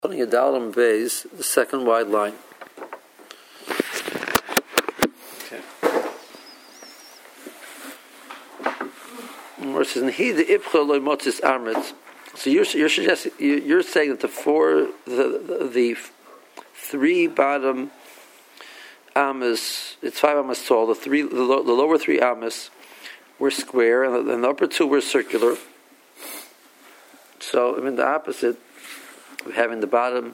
Putting a Dalam base, the second wide line. Okay. Where it says, "He the ipcha loy motzis armet." So you're suggesting you're saying that the three bottom amas, it's 5 amas tall. The lower 3 amas were square, and the upper 2 were circular. So I mean the opposite. Having the bottom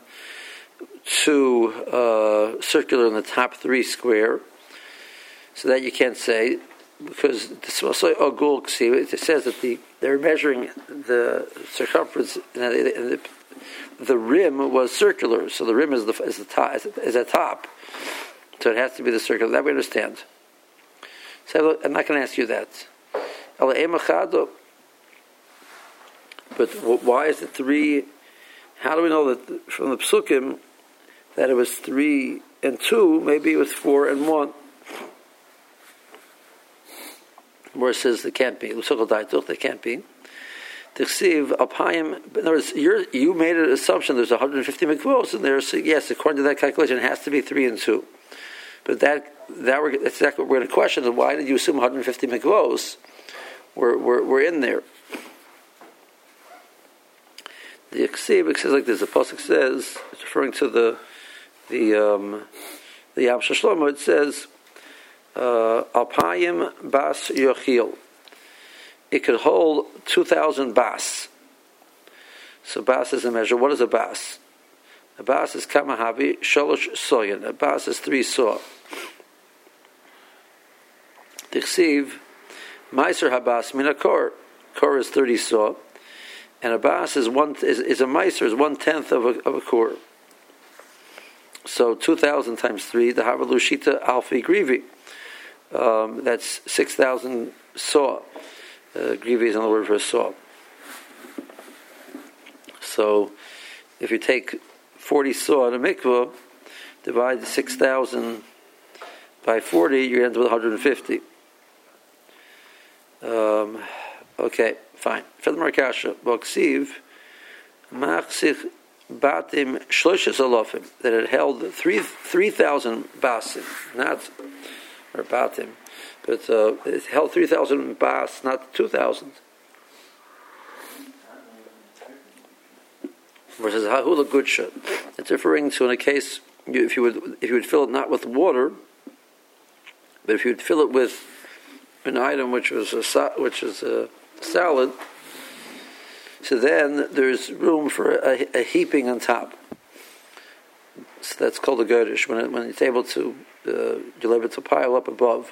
2 circular and the top 3 square, so that you can't say, because it says that they're measuring the circumference and the rim was circular, so the rim is the top, so it has to be the circular. That we understand. So I'm not going to ask you that. But why is it 3? How do we know that from the psukim that it was 3 and 2? Maybe it was 4 and 1. Where it says it can't be. It can't be. In other words, you made an assumption there's 150 mikvos in there. So yes, according to that calculation, it has to be 3 and 2. But that's exactly what we're going to question. And why did you assume 150 mikvos were in there? The Ksib says like this. The pasuk says, it's referring to the Yam Shlomo. It says, Alpayim bas yochil. It could hold 2,000 bas. So bas is a measure. What is a bas? A bas is kamahavi sholosh soyan. A bas is 3 saw. The Ksib, Meiser habas min kor. Kor is 30 saw. And a bas is a meiser, is 1/10 of a core. So 2,000 times 3, the havalushita alfi grivi. That's 6,000 saw. Grivi is another word for a saw. So if you take 40 saw in a mikvah, divide the 6,000 by 40, you end up with 150. Okay. Fine. Further Markasha, Boksiv, Machsich Batim Shloshes Alofim, that it held 3,000 basim, not or batim, but it held 3,000 bas, not 2,000. Versus Hahula Gudsha. It's referring to in a case if you would fill it not with water, but if you would fill it with an item which is a salad, so then there's room for a heaping on top. So that's called a gerdish, when it's able to, you're able to pile up above.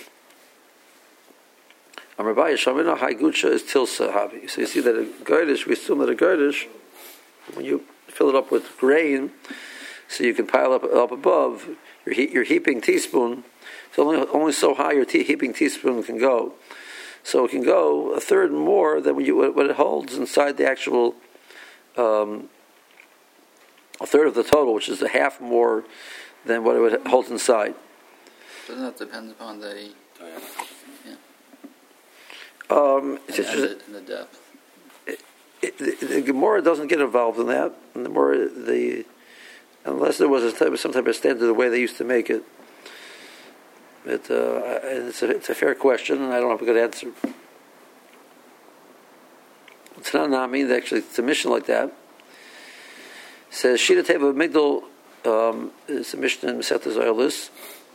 Amrabai Shamina High Gudsha is Tilsa Havi. So you see that a gerdish, we assume that a gerdish, when you fill it up with grain, so you can pile up above, your heaping teaspoon, so only so high your heaping teaspoon can go. So it can go 1/3 more than what it holds inside the actual 1/3 of the total, which is a half more than what it holds inside. Doesn't that depend upon the and the depth? The Gemara doesn't get involved in that, and the more unless there was some type of standard the way they used to make it. It's a fair question, and I don't have a good answer. It's not Nami, actually, it's a mission like that. It says, Shita Teva Migdal is a mission in Masechta Zoylis.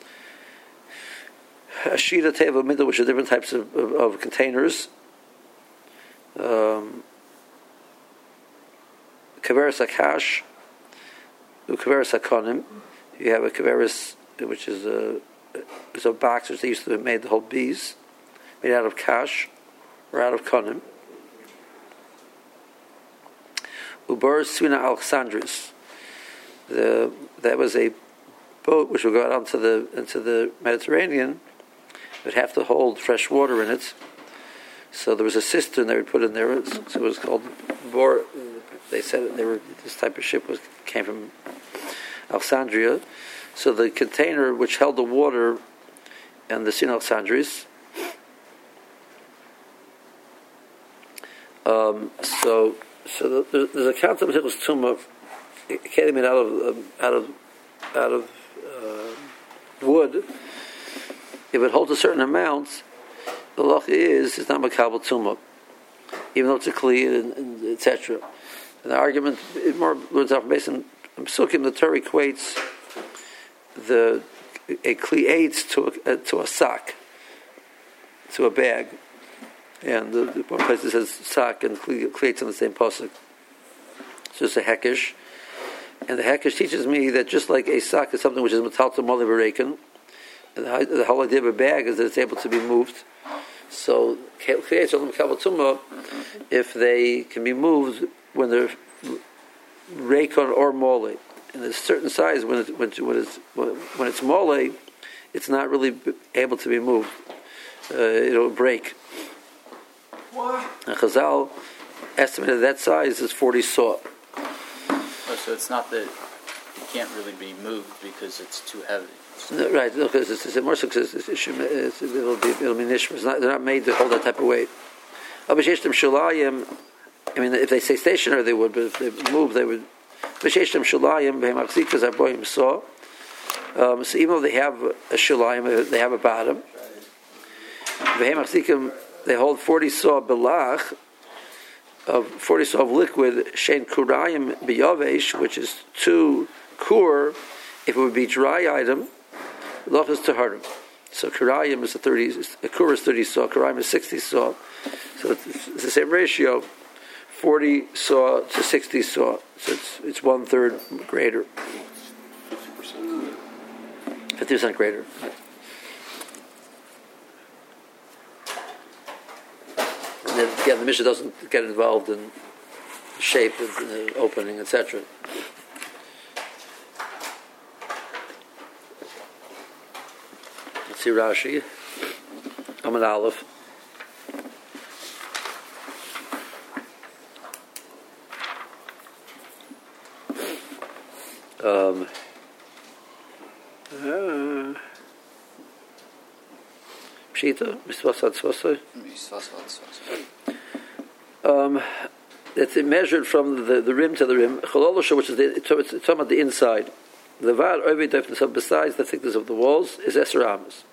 A Shita Teva Migdal, which are different types of containers. Kaveris Akash, Kaveris Akonim. You have a Kaveris, which is a box which they used to have made to hold bees, made out of kash or out of konim. Ubar Svina Alexandris. That was a boat which would go out into the Mediterranean. It would have to hold fresh water in it. So there was a cistern they would put in there. So it was called bor. They said this type of ship came from Alexandria. So the container which held the water and the Sin Alexandris, so there's a count of Hilchos Tumah keli made out of wood, if it holds a certain amount, the loch is not makabel tumah, even though it's a kli and etc. And the argument it more learns out based on Psukim. The Torah equates a kli eitz to a sack, to a bag, and the one place that says sack and kli eitz on the same pasuk. It's just a hekesh, and the hekesh teaches me that just like a sack is something which is metal to moli b'reiken, the whole idea of a bag is that it's able to be moved. So if they can be moved when they're reikon or mole, in a certain size, when it's mole, it's not really able to be moved. It'll break. And Chazal estimated that size is 40 saw. Oh, so it's not that it can't really be moved because it's too heavy. No, right, because it's more success. It'll be nishma. They're not made to hold that type of weight. I mean, if they stay stationary, they would, but if they move, they would. So even though they have a shalayim, they have a bottom. They hold 40 saw belach of 40 saw of liquid shein kurayim biyavesh, which is 2 kur. If it would be dry item, loch is taharim. So kurayim is a kur is 30 saw, kurayim is 60 saw. So it's the same ratio, 40 saw to 60 saw. So it's 1/3 greater. 50% greater. And then again, the Mishnah doesn't get involved in shape and opening, etc. Let's see Rashi. I'm an Aleph. Pshita, it's measured from the rim to the rim. Chololosha, which is it's talking about the inside. The var ovid definition besides the thickness of the walls is eser amas.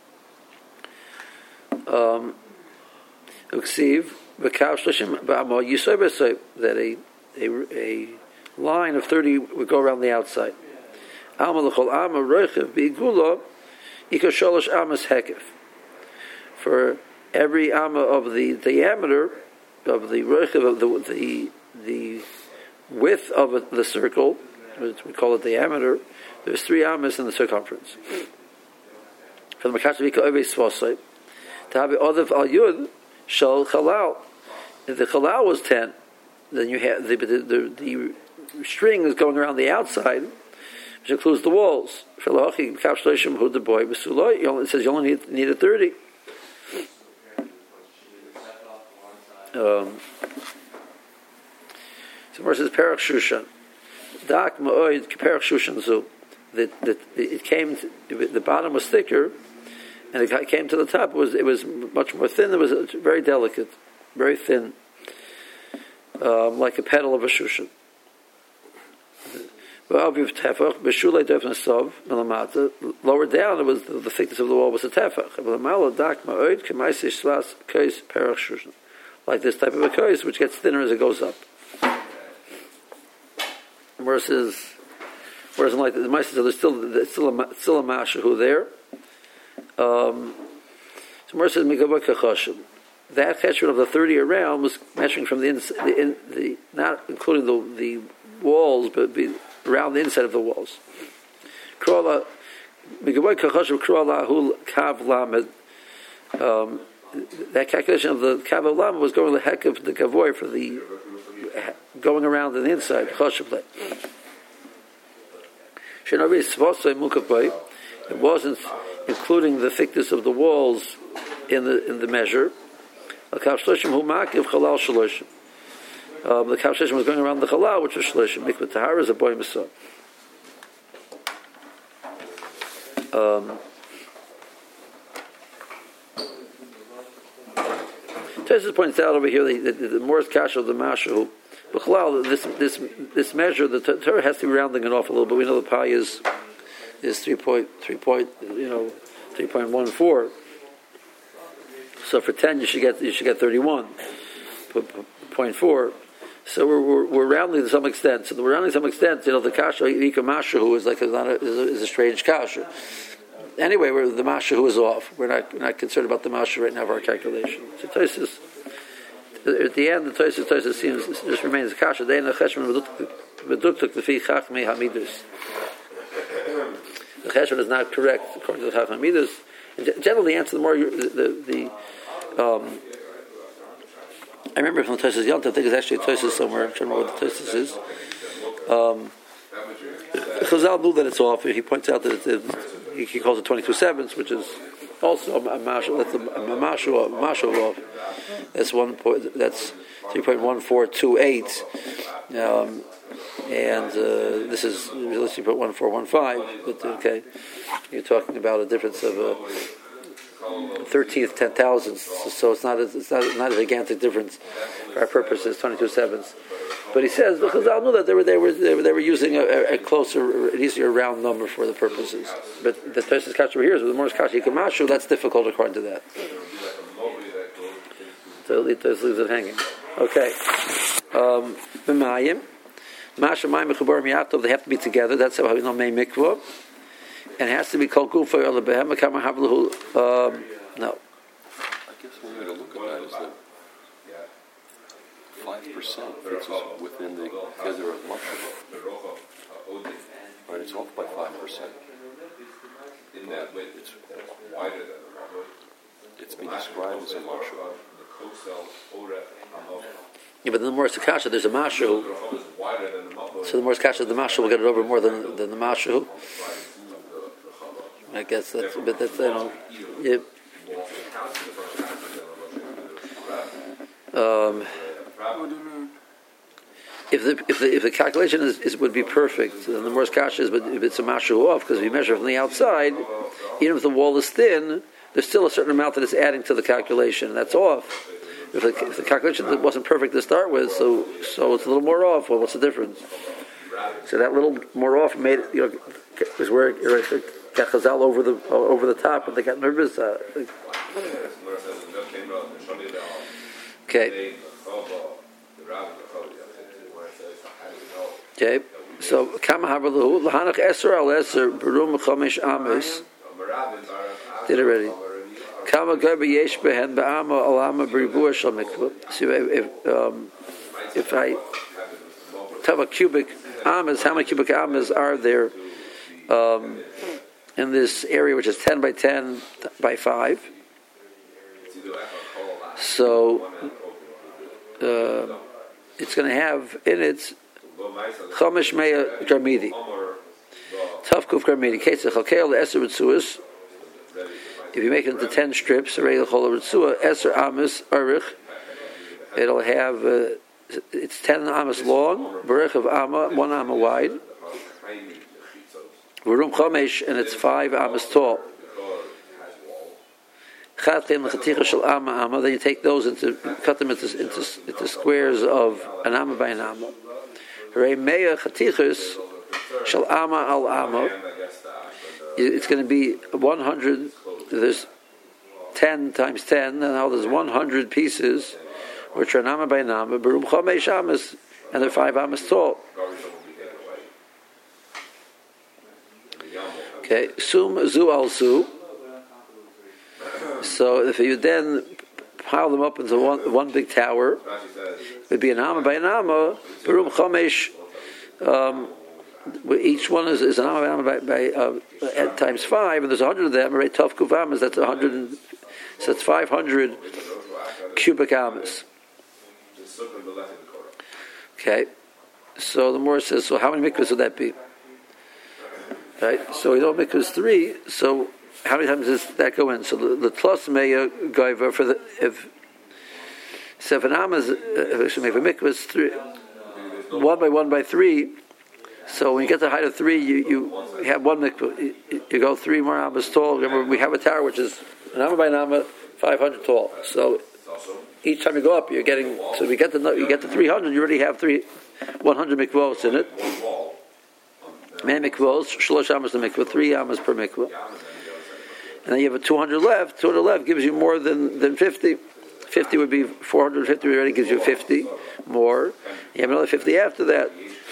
Uksiv v'kav shlishim ba'amo yisoy b'soy, that a line of 30 would go around the outside. Alma l'chol ama roichev b'igulo iko sholosh amas hekef. For every amma of the diameter of the roichev of the width of the circle, we call it diameter, there's 3 amas in the circumference. For the makash v'iko ovei svosay, to have odav al yud shal chalal. If the chalal was 10, then you have the string is going around the outside, which includes the walls. It says you only need a 30. So versus Perach Shushan, Dak Ma'oid Perach Shushan Zu. That it came. The bottom was thicker, and it came to the top. It was much more thin. It was very delicate, very thin, like a petal of a shushan. Lower down, it was the thickness of the wall was a tefach. Like this type of a kais, which gets thinner as it goes up. Versus like the mice, so there's still a mashahu there. So versus mikabah kachashim. That cheshbon of the 30 around was measuring from the inside, not including the walls, but around the inside of the walls. That calculation of the kav lamed was going the heck of the gavoy for the going around on the inside. It wasn't including the thickness of the walls in the measure. The kav shlishim was going around the chalal, which was shlishim. Mikvah tahara is a boy masah. Tessus points out over here the Morris Kasha of the Mashu This measure, the Torah has to be rounding it off a little bit. We know the pi is 3.14. So for 10, you should get 31.4. So we're rounding to some extent. So we're rounding to some extent. The kasha mashahu is is a strange kasha. Anyway, the mashahu is off. We're not concerned about the mashahu right now of our calculation. So Tosfos, at the end, the Tosfos seems just remains a kasha. They the cheshbon v'duktuk lefi chachmei hamidus. The cheshbon is not correct according to the chachmei hamidus. Generally, the answer the more I remember from Tosfos Yontif, I think it's actually a Tosfos somewhere. I'm trying to remember what the Tosfos is. Chazal knew that it's off. He points out that he calls it 22/7, which is also a mashal. That's a mashal off. That's 3.1428, and this is really 3.1415. But okay, you're talking about a difference of 13th 10,000, so it's not a gigantic difference for our purposes, 22/7. But he says because I know that they were using a closer, an easier round number for the purposes. But the Tosfos kasha over here is with the Morris kasha ikamashu. That's difficult according to that. So it leaves it hanging. Okay. B'mayim, masha mayim mechubar miyatov. They have to be together. That's how we know may mikvah. And it has to be called gufa or lebehem kama havlahu. No. I guess one way to look at that is that 5% fits us within the gather of mashal. Right, it's off by 5%. In that way, it's been described as a mashal. Yeah, but in the Morris kasha, there's a mashu. So the Morris kasha, the mashu will get it over more than the mashu. I guess that's yeah. If the calculation would be perfect, then the Morris kasha is, but if it's a mashu off, because if you measure from the outside, even if the wall is thin, there's still a certain amount that it's adding to the calculation, and that's off. If the calculation wasn't perfect to start with, so it's a little more off. Well, what's the difference? So that little more off made it, is where it got Chazal over the top, and they got nervous. Okay. Okay. So Kama Havalahu Lahanach Eser Al Eser Berum Chomesh Amos. Did already. Kama Garba Yesh Behen Ba'ama Alama Bribua Shal Mikvah. So if I have a cubic amas, how many cubic amas are there in this area, which is 10 by 10 by 5? So it's going to have in it Chomesh Meya Garmidi, Tavkuf Garmidi, Ketzach Halkeil Eser Ritzuas. If you make it into 10 strips, Eser Amas Arich, it'll have it's 10 amas long, Barich of Amma, 1 amma wide, Varum Chomesh, and it's 5 amas tall. Then you take those cut them into squares of an amma by an amma. It's going to be 100. There's 10 times 10, and now there's 100 pieces, which are an amma by an amma. Barum chomesh amas, and they're 5 amas tall. Okay, sum zu al su. So if you then pile them up into one big tower, it would be an amma by an amma. Barum chomesh. Each one is an amma by times 5, and there's 100 of them. Right, tough kuvamas. That's 100. So it's 500 cubic amas. Okay. So the Morris says, so how many mikvahs would that be? Right. So we know mikvahs 3. So how many times does that go in? So the plus meya gaiva for the if an amma is if a mikvah is 3, 1 by 1 by 3. So when you get to the height of 3, you have 1 mikvah. You go 3 more ammas tall. Remember, we have a tower which is an amma by an amma, 500 tall. So each time you go up, you're getting. So you get to 300. You already have 100 mikvos in it. Man mikvos, shlosh amas the mikvah, 3 amas per mikvah. And then you have a 200 left. 200 left gives you more than 50. 50 would be 450 already, gives you 50 more. You have another 50 after that.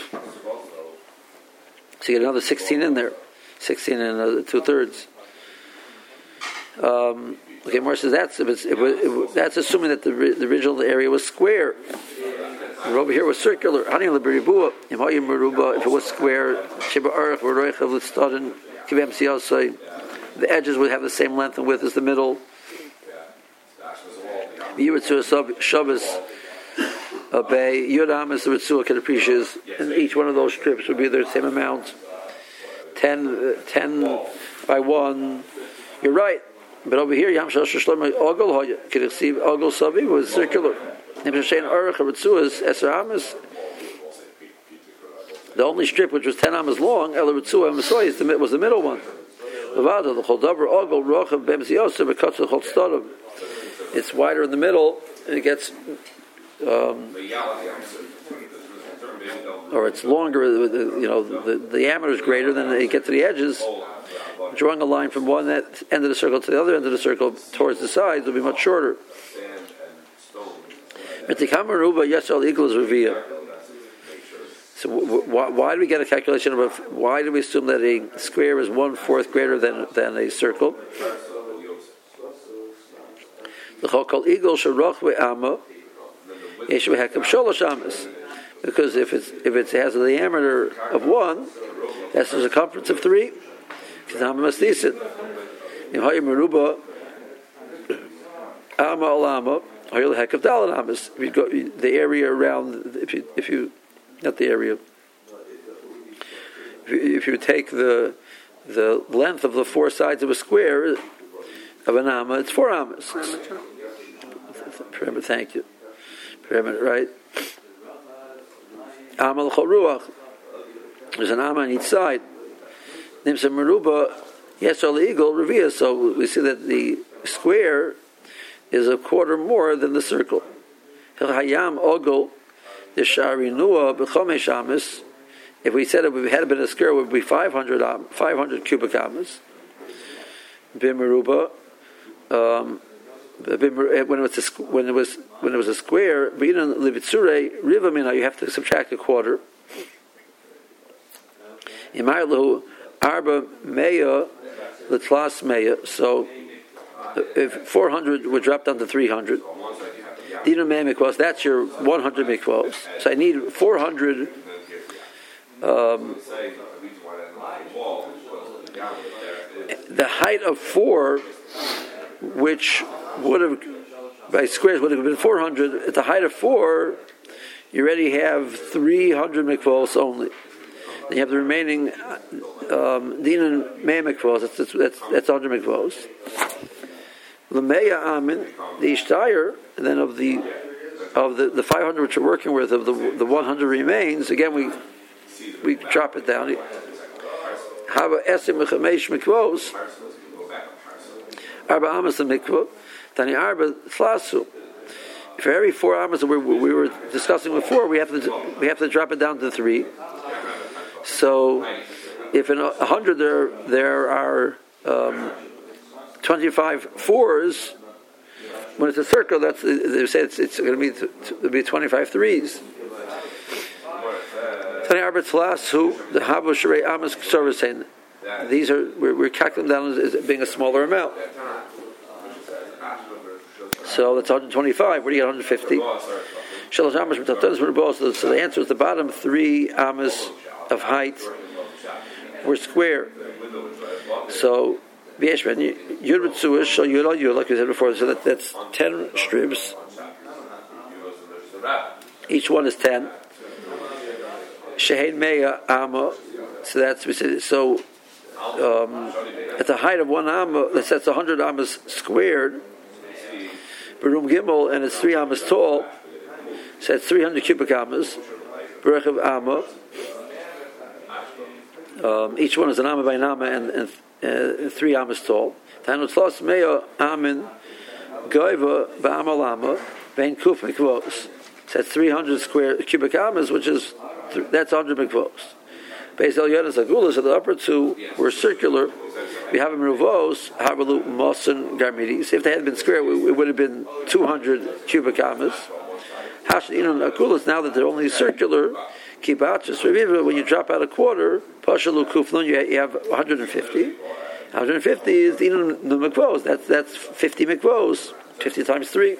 So you get another 16 in there. 16 and 2/3. Okay, Mar says that's assuming that the original area was square. And over here was circular. If it was square, the edges would have the same length and width as the middle. You would Shabbos bay Yud Amas the Ritzua can appreciate, and each one of those strips would be the same amount. 10 by 1. You're right. But over here, Yam Shal Shlomo Ogel could receive Ogel Savi was circular. The only strip which was 10 amas long, El Ritzua Masoy, was the middle one. It's wider in the middle, and it gets, or it's longer. The diameter is greater than it gets to the edges. Drawing a line from one end of the circle to the other end of the circle towards the sides will be much shorter. So why do we get a calculation of why do we assume that a square is 1/4 greater than a circle? Because if it has a diameter of 1, that's a circumference of 3. The area around, if you take the length of the 4 sides of a square of an amma, it's 4 ammas. Pyramid, thank you. Pyramid, right? Amma l'chol ruach. There's an amma on each side. Nimsa meruba yesar le'igol revia. So we see that the square is 1/4 more than the circle. Hayam ogol the sharinua b'chomesh amas. If we said it had been a square, it would be 500 cubic amas. Bimeruba. When it was a square, you have to subtract 1/4. Arba meya l'tlas meya. So if 400 would drop down to 300, dinu mei mikvos. That's your 100 mikvos. So I need 400. The height of 4, which would have by squares would have been 400. At the height of 4, you already have 300 mikvos only. Then you have the remaining dinan mei mikvos. That's 100 mikvos. L'meya amin the ishtayr, and then of the 500 which we're working with, of the 100 remains. Again, we drop it down. Hava esim mechamesh mikvos. Arba amas the mikvah. Tani arba thlasu. For every 4 amas that we were discussing before, we have to drop it down to 3. So, if in 100 there are 25 4s, when it's a circle, they say it's going to be 25 3s. Tani arba thlasu the habu shrei amas k'sorvasein. These are we're calculating down as being a smaller amount. So that's 125. Where do you get 150? So the answer is the bottom 3 amas of height were square. So Yud Ritzuah shall Yud, like we said before. So that's 10 strips. Each one is 10. Shehein Meya Amma. So that's we said. So at the height of 1 amma, that's 100 ammas squared. Barum Gimel, and it's 3 ammas tall. So it's 300 cubic ammas. Berech of amma. Each one is an amma by an amma and 3 ammas tall. Tanut Tlos Meya Amin Goiva Ba'amal Amma. Vein kuf mikvos. That's 300 square cubic amas, which is that's 100 mikvos. Beis Elyonis Agulas, so the upper two were circular. We have them ruvos, havalu mosen garmidis. If they had been square, it would have been 200 cubic amas. Hashinun Agulas, now that they're only circular, kibachas reviva. When you drop out a quarter, pashalu kuflun, you have 150. 150 is the mikvos. That's 50 mikvos. 50 times 3.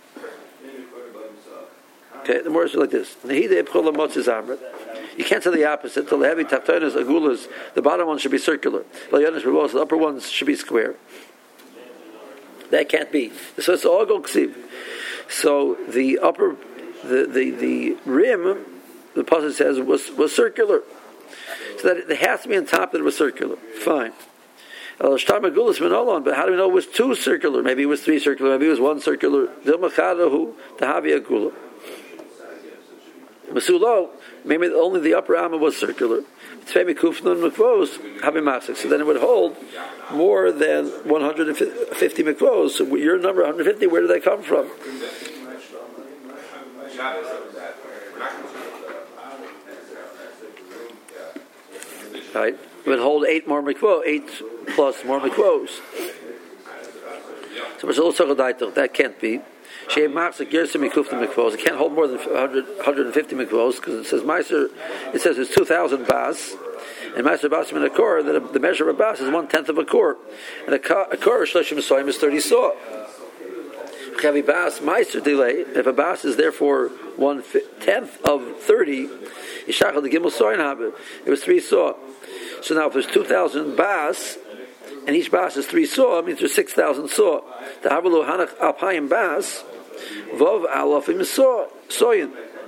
Okay, the more is like this. You can't say the opposite. Till the heavy tachtonas, agulas, the bottom one should be circular. The upper ones should be square. That can't be. So it's all go ksiv. So the upper, the rim, the passage says was circular. So that it has to be on top that it was circular. Fine. But how do we know it was 2 circular? Maybe it was 3 circular. Maybe it was 1 circular. Maybe only the upper amma was circular. So then it would hold more than 150 mikvos. So your number 150, where did that come from? Right? It would hold 8 more mikvos, 8 plus more mikvos. So that can't be. It can't hold more than 150 mikvos because it says Meiser. It says it's 2,000 bas, and Meiser bas in a kor. That the measure of a bas is 1/10 of a kor, and a kor shloshim soim is 30 saw. Chavi bas Meiser delay. If a bas is therefore 1/10 of 30, Yishachal the gimel soin habe. It was 3 saw. So now if there's 2,000 bas, and each bas is 3 saw, it means there's 6,000 saw. The havalu hanach alpayim bas. Vov alafim soyin.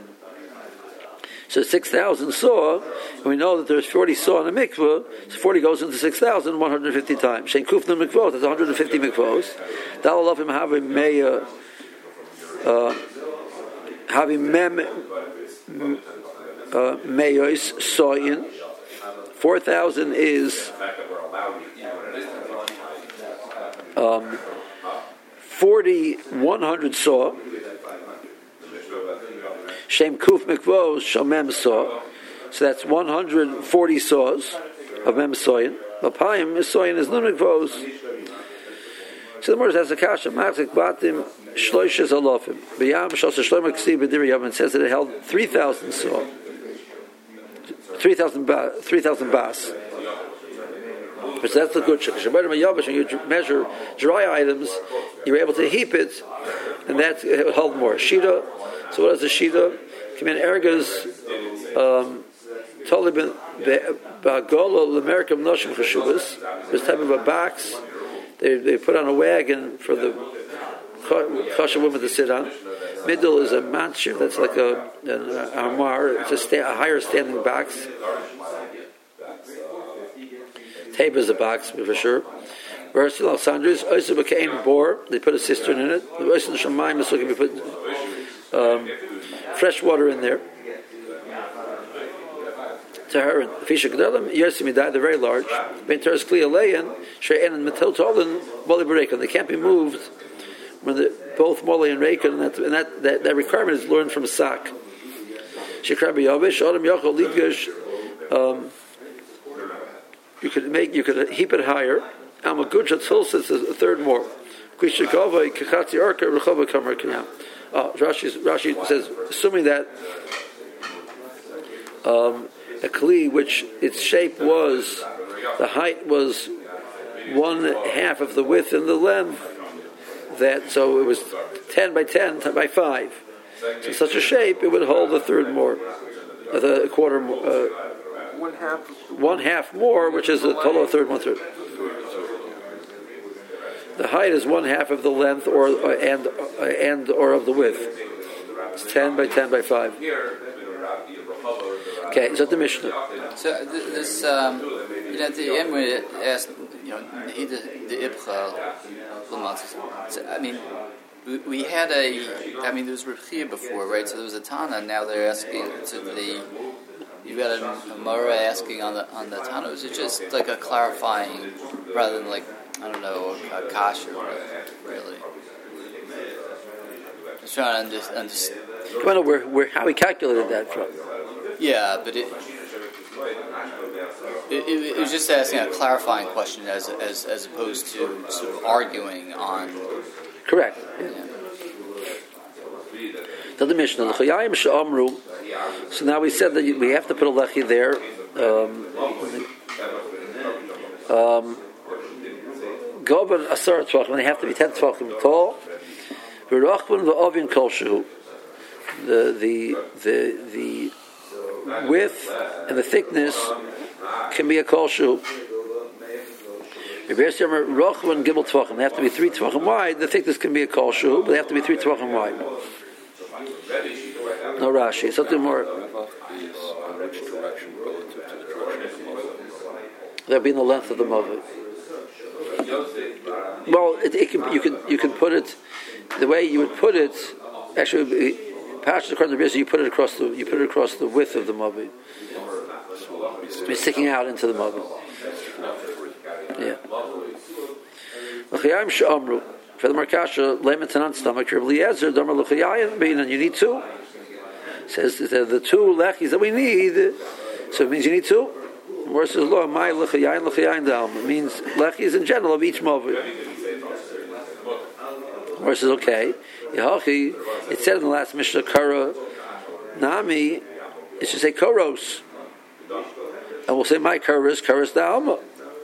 So 6,000 saw, and we know that there's 40 saw in a mikvah, so 40 goes into 6,000 150 times. Shein kufna mikvos, that's 150 mikvos. Dal alafim havim meya, havim mem meyos soyin. 4,000 is 100 saw. Shem kuf mikvos shamem saw. So that's 140 saws of mem soyin. Lapayim is soyin is nun mikvos. So the Morris has a kasha machzik batim shloishes alofim. B'yam shos shloim ksi b'diri yavim says that it held 3,000 saw. 3,000 bas. Because that's the good trick. When you measure dry items, you're able to heap it, and that it would hold more. Shida. So what is the shida? Come in ergas tolibin bagolo l'merkam noshim chashuvas. This type of a box they put on a wagon for the kosher woman to sit on. Middle is a manchir, that's like an armoire. It's a higher standing box. Tape is a box for sure. Whereas Alexandria's Oysa Bakain bore, they put a cistern in it. The Oysa Shemaim is looking to put fresh water in there. Taharan, Fisha Gedalim, Yosimidai, they're very large. Benteras Klialeyan, She'en and Meteltolin, Bolibarekan. They can't be moved when both Molly and Rekan, and that requirement is learned from Sak. Shekrabi Yavish, Adam Yachol Lidgash. You could heap it higher. Amagudja Tzolsitz is a third more. Kwishikova Kakatsi Arka Rechova Kamar Kanam. Rashi says, assuming that a kli which its shape was, the height was 1/2 of the width and the length, that so it was 10 by 10 by 5. So in such a shape, it would hold a third more, the quarter, 1/2 more, which is a total of third, 1/3. The height is 1/2 of the length or of the width. It's 10 by 10 by 5. Okay, so the Mishnah. So this, at the end when it asked, the Ibcha, so, I mean, we had there was Rebchia before, right? So there was a Tana, now they're asking, you've got a Mara asking on the Tana. Was it just like a clarifying rather than like, I don't know, a kasha, really? was trying to understand. I don't know how he calculated that from. Yeah, but it was just asking a clarifying question as opposed to sort of arguing on. Correct. Yeah. The Mishnah, so now we said that we have to put a lechi there. Goben asar tvachim, they have to be 10 tvachim tall. V'rachman v'ovin kol shehu. The width and the thickness can be a kol shehu. Rachman gimel tvachim, they have to be 3 tvachim wide. The thickness can be a kol shehu, but they have to be 3 tvachim wide. No Rashi. Something more. That'll be in the length of the movie. Well, you can put it the way you would put it. Actually, past the corner you put it across the width of the movie. It's sticking out into the movie. Yeah. For the Markasha, layman tanan stomach, Eliezer, Domer L'chayayin, and you need 2. It says the 2 lechis that we need, so it means you need 2. The word says, Lo, my L'chayayin da'alma. It means lechis in general of each movie. The word says, okay. It said in the last Mishnah, Kara Nami, it should say Koros. And we'll say, my Karas da'alma.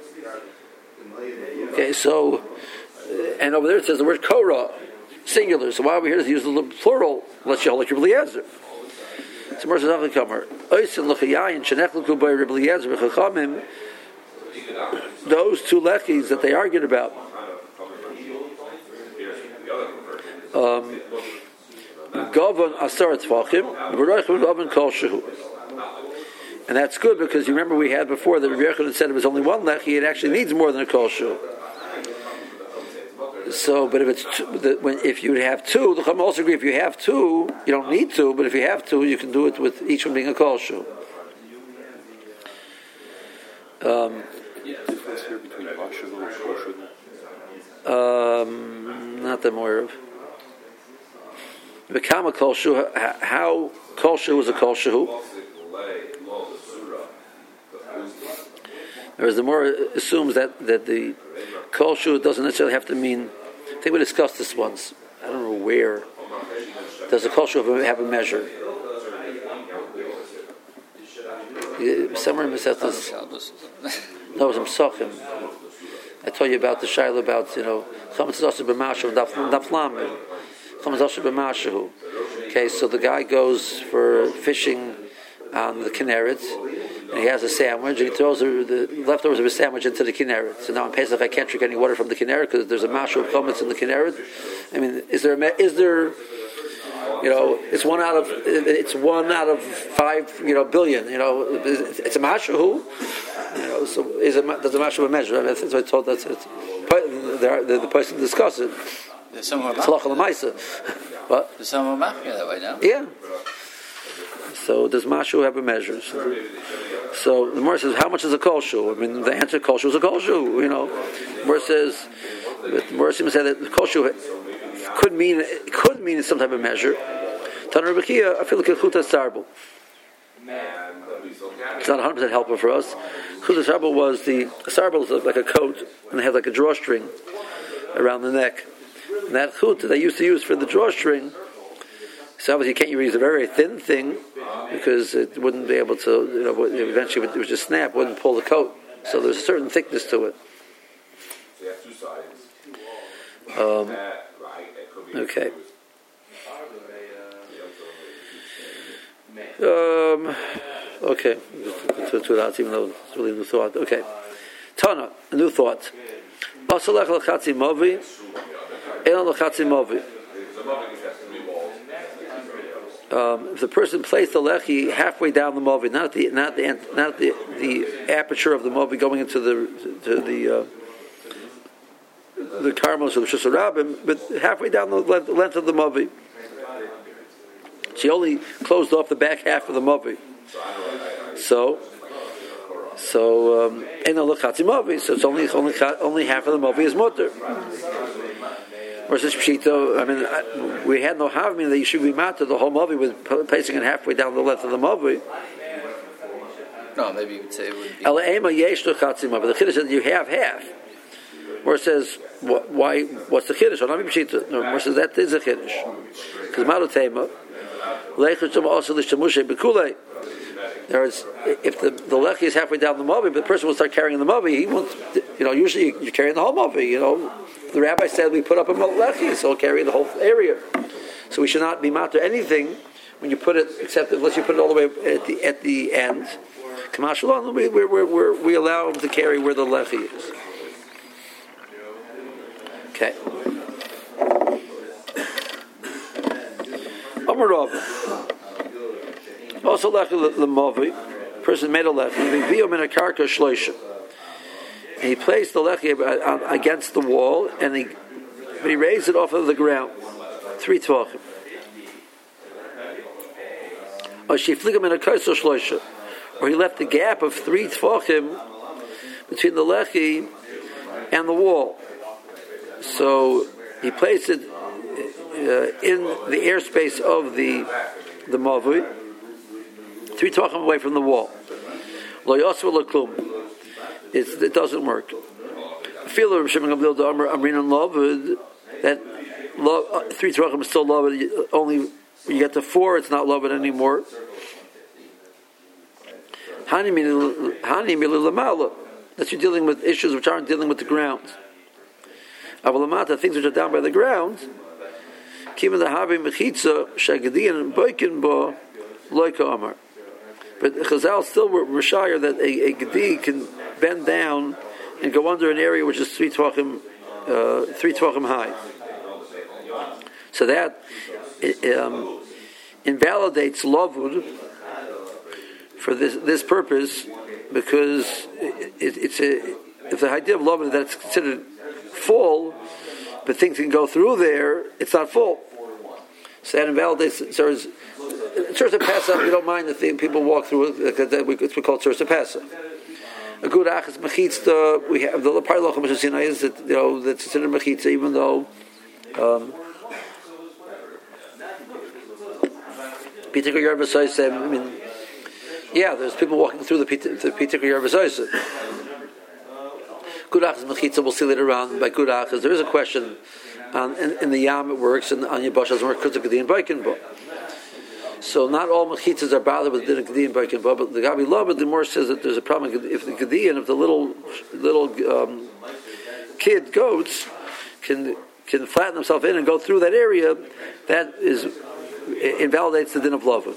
Okay, so. And over there it says the word Korah, singular. So why are we here to use the plural? Let's yell like Rebbe Eliezer. So Moshe Zachakamar, Oisin L'chayayin Shenech L'ku B'ay Rebbe Eliezer V'chachamim. Those 2 lechis that they argued about. Govon Asar Tzvachim, V'roichim Govon Kol Shehu. And that's good because you remember we had before that Rebbe Yochanan said it was only 1 lechi. It actually needs more than a Kol Shehu. So, but if it's if you would have 2, the Chacham also agree. If you have 2, you don't need 2. But if you have 2, you can do it with each one being a kol shu. Difference here between bashahu and kol shu. Not that I'm aware of. Bekama kol shu. How kol shu is a kol shu? Whereas the more assumes that the kol shu doesn't necessarily have to mean. I think we discussed this once. I don't know where. Does the kol shu have a measure? Somewhere in Mesechus. No, it was Mesachim. I told you about the shaila about chametz asher b'mashahu daf lamed. Chametz asher b'mashahu. Okay, so the guy goes for fishing on the Kinneret. And he has a sandwich, and he throws the leftovers of his sandwich into the Kinneret. So now in Pesach I can't drink any water from the Kinneret because there's a mashu of chametz in the Kinneret. I mean, is there? It's one out of 5 billion. It's a mashu. So does a mashu have a measure? I mean, that's what I told. That's it. The person discussed it. There's someone What? There's someone that way now. Yeah. So does mashu have a measure? So the Gemara says, how much is a kol shu? I mean, the answer kol shu is a kol shu. The Gemara says, the Gemara seems to say that the kol shu could mean some type of measure. Taner Bechia, I feel like a chutas sarbu. It's not 100% helpful for us. Chutas sarbu was the sarbu was like a coat, and they had like a drawstring around the neck. And that chut that they used to use for the drawstring. So obviously you can't use a very thin thing because it wouldn't be able to, eventually it would just snap, wouldn't pull the coat. So there's a certain thickness to it. Okay. Okay. To that, even though it's really a new thought. Okay. Tana, a new thought. Basalech l'chatzi movi, elan l'chatzi movi. If the person placed the lechi halfway down the movi, not the aperture of the movi going into the karmos or the shusarabim, but halfway down the length of the movi. She only closed off the back half of the movi. So it's only half of the movi is mutter. Versus Pshito, I mean, we had no havmin that you should be matter the whole movie with placing it halfway down the length of the movie. No, maybe you would say it would be. But the Chiddush says you have half. Where it says, why? What's the Chiddush? No, where it says that is a Chiddush. Because Malutema, Leichut also Lishamushe Bekulei. There's, if the lechi is halfway down the movie, but the person will start carrying the movie, he won't, usually you're carrying the whole movie, The rabbi said we put up a lechi, so he'll carry the whole area. So we should not be matter anything when you put it, except unless you put it all the way at the end. Kamashalon, we allow him to carry where the lechi is. Okay. Amar Rav. Also, lechi the mavi, person made a lechi, v'viyom in a karka shloisha, and he placed the lechi against the wall, and he raised it off of the ground, 3 tvachim. Or shifligam in a karka shloisha, or he left a gap of 3 tvachim between the lechi and the wall. So he placed it in the airspace of the mavi. 3 tvachim away from the wall. Lo yosva lo klum. It doesn't work. Feel of Shimon Gamliel the Amr Amrin and Loved that 3 tvachim is still loved. Only when you get to 4, it's not loved anymore. Hani mililamala. That you're dealing with issues which aren't dealing with the ground. Avalamata, things which are down by the ground. Kima the habi mechitza shagadian and boikin bo loika amar. But Chazal still were shire that a gedi can bend down and go under an area which is 3 tvachim high. So that invalidates lavud for this purpose, because it's if the idea of lavud that's considered full, but things can go through there, it's not full. So that invalidates. So Tzursa Pesach, we don't mind the thing people walk through it, because it's we call Tzursa Pesach. A good achas mechitzah, we have the part of the Lochem Sinai is that that's considered mechitzah, even though Pitikar Yerbasoyse. I mean, there's people walking through the Pitikar Yerbasoyse. Good achas mechitzah, we'll see later on by good achas. There is a question in the Yam it works, and on Yebash doesn't work because of Gedi Baikin Bo. So not all mechitzas are bothered with the Gedi and Baikin Bo, but the Gabi Lama, the more says that there's a problem if the Gedi and if the little kid goats can flatten themselves in and go through that area, that invalidates the din of lava.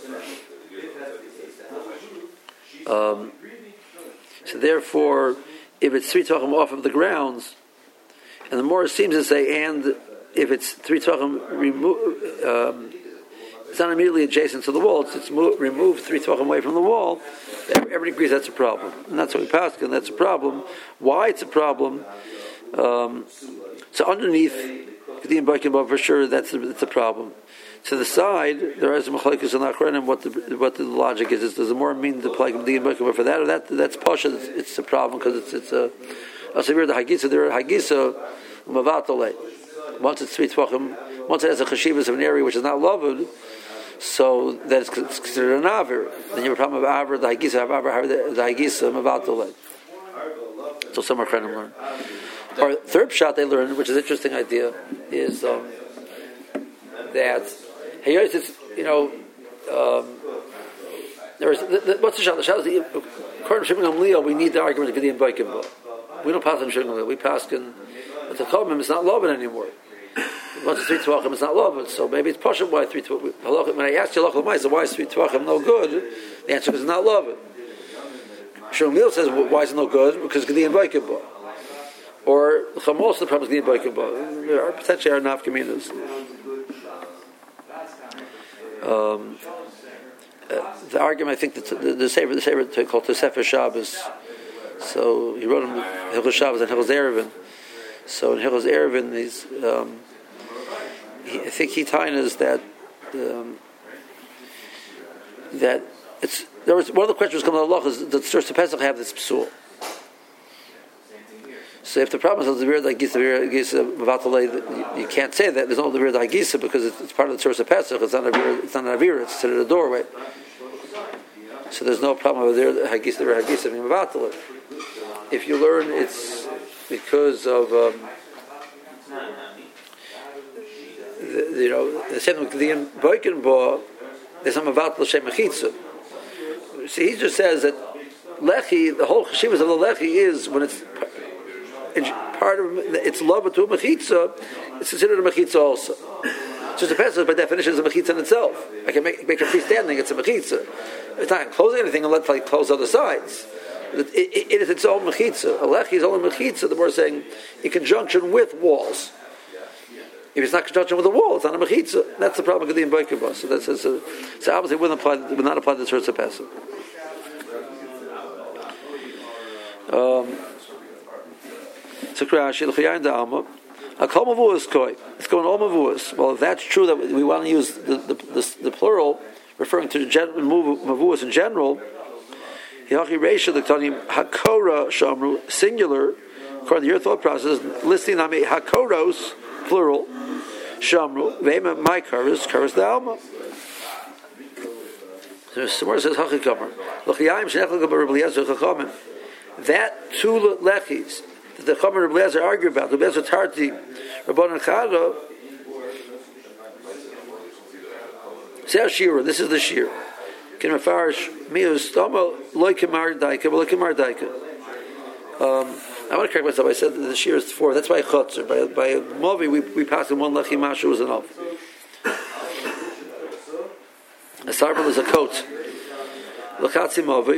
So therefore, if it's 3 tvachim off of the grounds, and the more seems to say, and if it's 3 tvachim it's not immediately adjacent to the wall, it's removed 3 tvachim away from the wall, everybody agrees that's a problem. And that's what we pass, and that's a problem. Why it's a problem? So underneath, for sure, it's a problem. To the side, there is a machlokes and achronim what the logic is. Does the more mean to play Gedi and Baikin Bo for that, or that's pasha? It's a problem because it's a severe the hagisa. There are hagisa mavatole. Once it's 3 tvachim, once it has a cheshivas of an area which is not loved, so that it's considered an aver. Then you have a problem of aver the hagisa, the hagisa mavatole. So some achronim learn. Or third shot they learn, which is an interesting idea, is that there is what's the shot? The shot is according to Shimon Gamliel, we need the argument of Gedi and Baikin Bo. We don't pass on Shimon Gamliel. We pass on the Chomim. It's not loved anymore. Once it's 3 tvachim, it's not loved. So maybe it's Pasha why 3 tvachim. When I asked you why is 3 tvachim no good? The answer is not loved. Shimon Gamliel says, why is it no good? Because Gedi and Baikin Bo. Or Chamos, the problem is Gedi and Baikin Bo. There are potentially nafkaminas. The argument, I think, that the Sefer called Tosefes Shabbos. So he wrote him Hilchos Shabbos and Hilchos Erevin. So in Hilchos Erevin, I think he tainas that it's. There was one of the questions coming to Allah is does Tzursa Pesach have this psul? So if the problem is the Vir Gisa, you can't say that. There's no Vir Gisa because it's part of the Tzuras Pesach. It's not a Vir. It's not an Avira. It's considered a doorway. So there's no problem with the Vir Gisa being Mevatel. If you learn it's because of the same with the Boikenbo, there's some Mevatel Shem Mechitza. See, he just says that Lechi, the whole Cheshivas of the Lechi is when it's part of its love to a mechitza, it's considered a mechitza also. Just the Pesach by definition is a mechitza in itself. I can make it freestanding, it's a mechitza. It's not closing anything unless I close other sides. It is its own mechitza. A lechi is only mechitza, the more saying in conjunction with walls. If it's not in conjunction with a wall, it's not a mechitza. That's the problem with the Boikenbo. So obviously it would not apply to the Tzuras Pesach. It's going all mavuas. Well, if that's true that we want to use the plural, referring to mavuas in general, hakora shamru singular. According to your thought process, listing hakoros plural shamru ve'ema my karas the alma. So somewhere says hachikamer l'chiyayim shenechel gabar Rabbi Eliezer chachamim. That two lechis that the Chachamim and Rabbi Eliezer argue about, the Eliezer Tarti, Rabbanan Chada, say Shira. This is the Shir. Can mafarish mius tama loikemar daika, loikemar daika. I want to correct myself. I said that the Shir is 4. That's by Chotzer. By Movi, we passed in one lechi mashu was enough. A sarbel is a coat. Lachatzi Movi.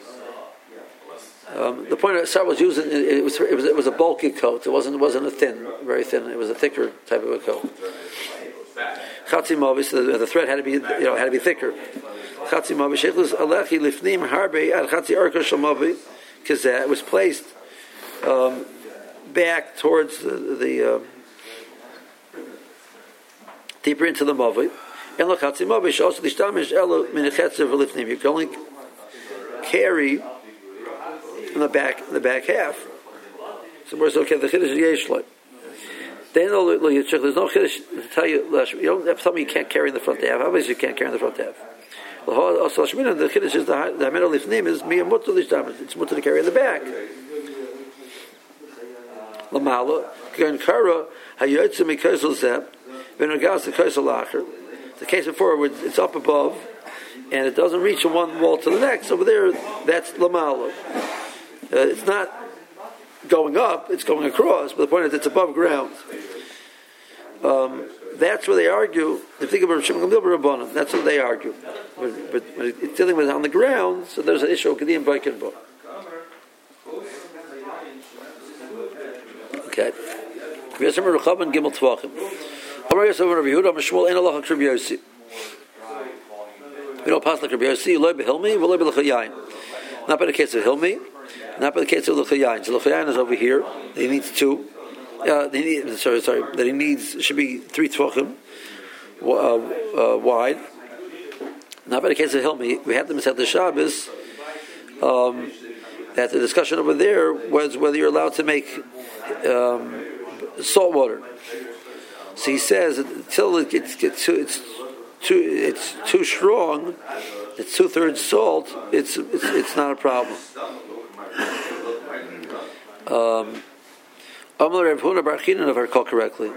The point that Sar was using, it was a bulky coat. It wasn't a thin, very thin. It was a thicker type of a coat. Chatzi Movi, so the thread had to be thicker. Chatzi Movi, Sheikhus Alechi Lifnim Harbe at Chatzi Arka Shamovi, because it was placed back towards the deeper into the Movi. And Chatzi Movi, also the Shtamish Elo Minichetzer Lifnim. You can only carry in the back half. So we're okay. The chiddush is yeshloi. There's no chiddush to tell you. You don't have to tell me you can't carry in the front half. Obviously, you can't carry in the front half. Also, the chiddush is the hamid lifnim is miyah mutter l'ishtamis. It's mutter to carry in the back. Lamala k'gan kara hayotzim mikosel zeb v'nergas the kosel lacher. The case before where it's up above and it doesn't reach from one wall to the next. Over there, that's lamala. It's not going up, it's going across, but the point is it's above ground. That's where they argue. If you think about Shimon Gamliel Rabbanan, that's what they argue. But it's dealing with on the ground, so there's an issue of Kedim Boikenbo. Okay. We don't pass like Rabbi Yossi, Loi Behilmi, Loi B'Lechayayin. Not by the case of Hilmi. Not by the case of L'chayayin. So L'chayayin is over here. He needs 2. That he needs should be 3 tvachim wide. Not by the case of Hilmi. We had them at the Shabbos. That the discussion over there was whether you're allowed to make salt water. So he says until it's too strong, it's 2/3 salt. It's not a problem. Amar Rav Huna Bar Chinan, if I recall correctly.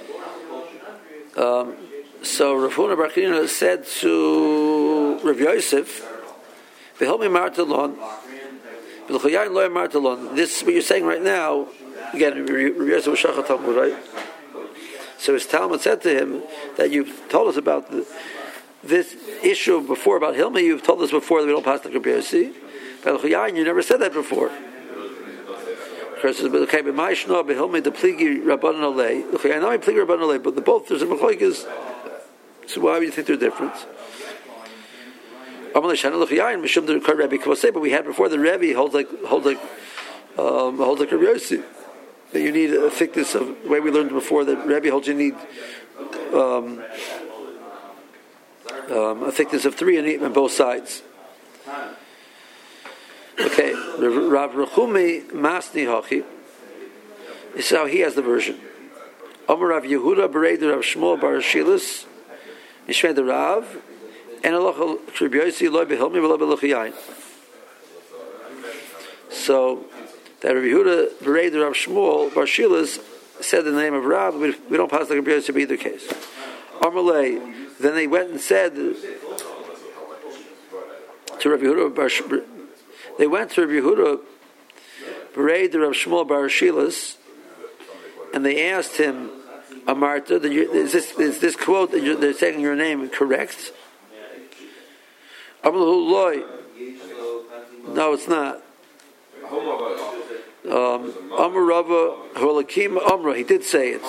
So Rav Huna Bar Chinan said to Rav Yosef, "V'helmi martalon, v'l'chayayin lo martalon." This what you're saying right now. Again, Rav Yosef was Shachat Talmud, right? So his Talmud said to him that you've told us about this issue before about Hilmi. You've told us before that we don't pass the Rabbi Yossi. But l'chayayin, you never said that before. But the both there's a machlokes. So why do you think they're different? But we had before the Rebbe holds like Rabbi Yossi. That you need a thickness of the way we learned before that Rebbe holds you need a thickness of 3 on both sides. Okay, Rav Rechumi Masni Hachi. This is how he has the version. Amar Rav Yehuda Bereider Rav Shmuel Bar Shilas Nishmei the Rav and Allah Rabbi Yossi Lo Behilmi V'Lo Beluchayayin. So that Rabbi Yehuda Bereider Rav Shmuel Bar Shilas said the name of Rav. We don't pass like Rabbi Yossi in either case. Amalei. Then they went and said to Rabbi Yehuda. They went to Rabbi Yehuda Bereider Rav Shmuel Bar Shilas. And they asked him, Amarta, is this quote that they're saying your name correct? No, it's not. Amarava Holakim Amra, he did say it.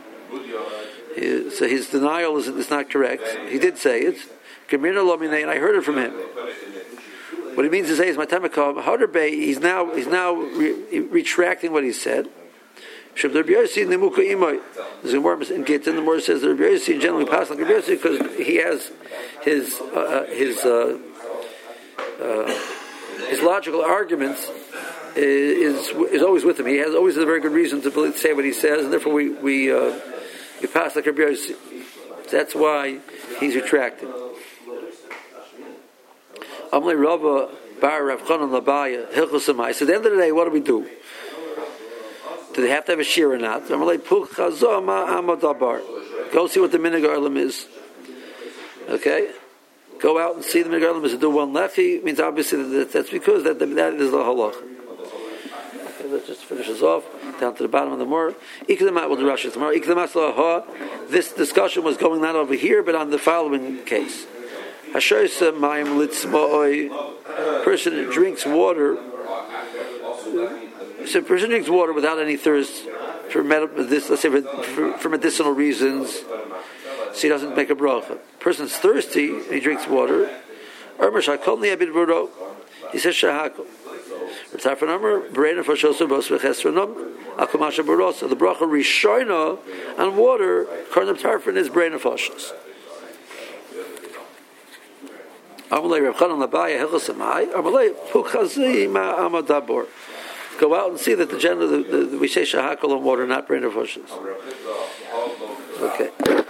So his denial is not correct. He did say it. And I heard it from him. What he means to say is, he's now retracting what he said. The Rebbe in Gittin, the Gemara says the Rebbe Yossi generally pass like Rebbe Yossi because he has his logical arguments is always with him. He has always a very good reason to say what he says, and therefore we pass like Rebbe Yossi. That's why he's retracted. Amlei Rava Bar Rav Chanan Labaya Hilchos Samai. So at the end of the day, what do we do? Do they have to have a shear or not? Go see what the minhag olam is. Okay? Go out and see the minhag olam is to do one lechi. Means obviously that's because that is the halach. Okay, let's just finish this off. Down to the bottom of the Gemara. We'll do Rashi tomorrow. This discussion was going not over here, but on the following case. Person drinks water. So a person drinks water without any thirst for medicinal reasons, so he doesn't make a bracha. Person's thirsty and he drinks water. He says shahakol. The bracha rishoina on water, karnab tarfin is brain of fashos. Go out and see that we say shahakol on water, not brain of fashos. Okay.